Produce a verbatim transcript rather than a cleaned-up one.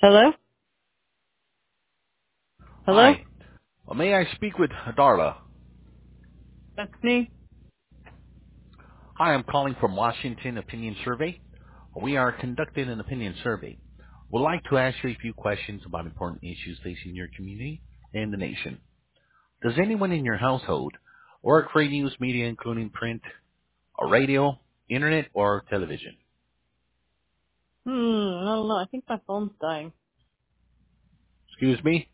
Hello? Hello? Hi. Uh, May I speak with Darla? That's me. Hi, I'm calling from Washington Opinion Survey. We are conducting an opinion survey. We'd like to ask you a few questions about important issues facing your community and the nation. Does anyone in your household work for news media, including print, or radio, internet, or television? Hmm, I don't know. I think my phone's dying. Excuse me?